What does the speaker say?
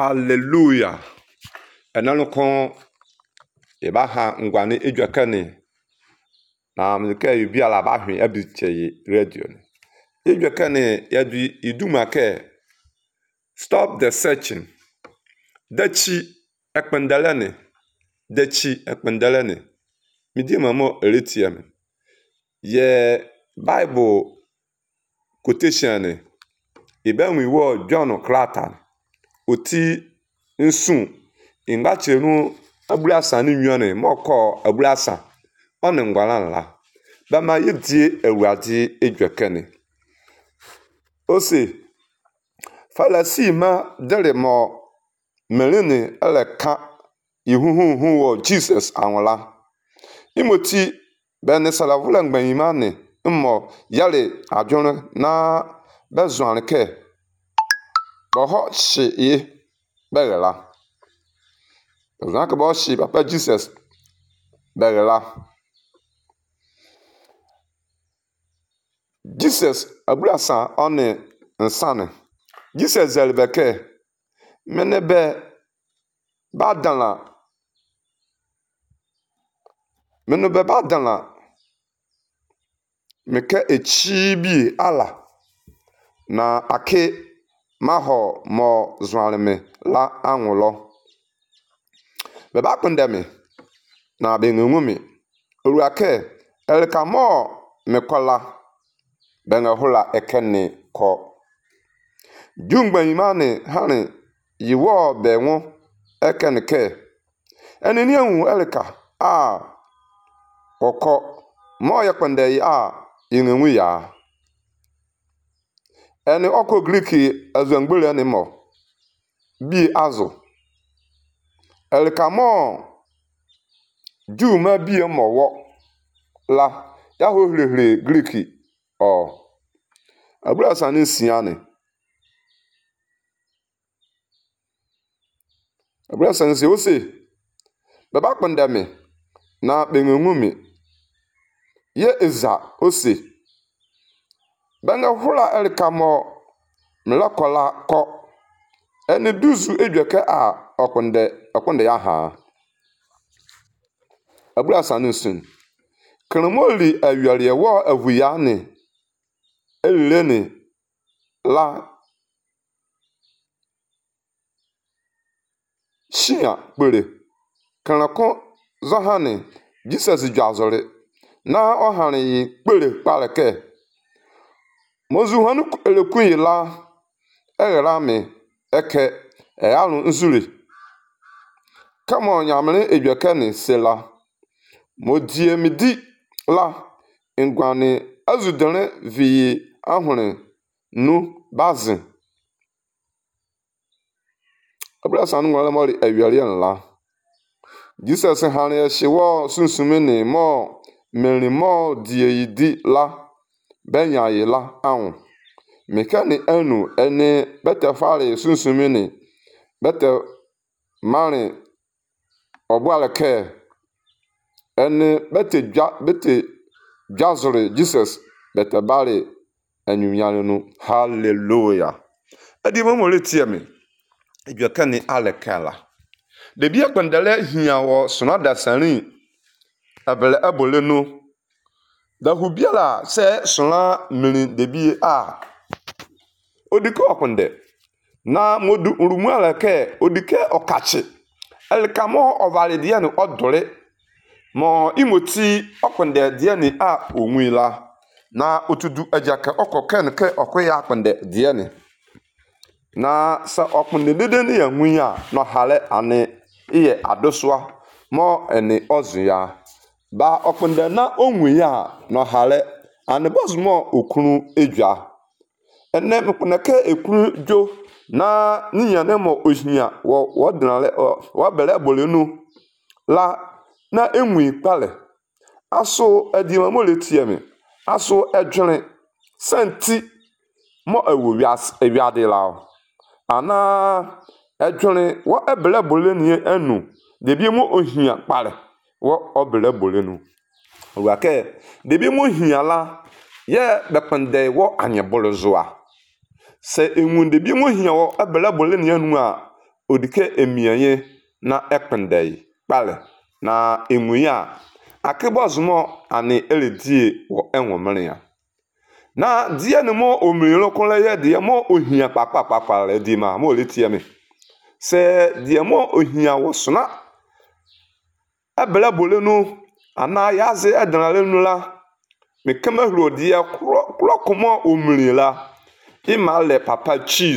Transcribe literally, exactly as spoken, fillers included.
Hallelujah. Enanukon eba ha ngwane edwakane na mzeke yubi ala ba hwen abiche radio ni. Edwakane yadu idumake stop the searching. Dachi ekpendalane. Dachi ekpendalane. Midi mamo eretiam. Ye Bible quotation ni. Ibe wo John Claton. Oti nsun ingbache nu abulasa ni nwane moko abulasa one ngwala la bama yedie ewade edwekane ose falasi ma dere mo melene eleka ihuhuhu wo Jesus anwala imoti bene salavula ngbanimane mmo yale adwon na bezuanke boho shi ye begala bezuanke bo shi papa Jesus begala Jesus abulasa one nsane Jesus zelbeke menebe badala menebe badala meke echibi ala na ake maho mo zwanme la anwulo beba kundemi na benwumi oruake elka mo mekola benga hula ekene ko jungba imane hane yiwo benwo ekene ke eneni anwu elka a koko mo yakwande a yinwu ya eni oko Greek azangbele ni mo bi azu elka mo juma bi mo wo la ya ho hlehle Greek o abulasa ni siane abulasa ni se ose baba kpandame na benwumi ye eza ose banga hula elka mo mlakola ko eni duzu edweke a okunde okunde ya ha abulasa ni sun kramoli awiare wo avuya ni elene la shia pere kanako zahane Jesus jazore na ohane yi pere pareke mozu hanu elekun la egara me eke eyalu nzuri kama onyamre edwekane sela modie midi la ngwane azudere vi ahune nu bazin abulasa nu ngwala mori awiare nla Jesus hane shiwo sunsumene mo meri mo die yidi la benya yila awun mekani enu ene bete fare sunsumene bete mari obwaleke ene bete ja bete jazore Jesus bete bare enyunyane nu hallelujah adi mo moletiame edwakane alekala de bia kwandale hia wo sonada sanri abele abolenu da hubiala se sona mini de bi a odike okunde na modu urumu aleke odike okachi elkamo ovale dia ni odore mo imoti okunde dia ni a onwila na otudu ajaka okoken ke okoya akunde dia ni na sa okunde dede ni yanwuya no hale ane iye adoswa mo eni ozuya ba okunde na onwuya no hale ane bozmo okunu edwa ene mkuneke ekunu jo na niyane mo ohia wo wodnale wo bele bolenu la na enwi pale aso adima mo letiame aso edwene senti mo awowias ewiade la ana edwene wo ebele bolenu enu debi mo ohia pale wo obele bolenu wake debi mo hia la ye bepende wo anyebolozoa se enwunde bi mo hia wo ebele bolenu enu a odike emianye na ekpendei kpale na emuya akebozumo ani eledie wo enwomere ya na die ne mo omiri lokole ye die mo ohia papa papa le di ma mo le tie me se die mo ohia wosona ebele bolenu ana yaze edanale nula me kama huro die kro kro komo omiri la ima le papa chi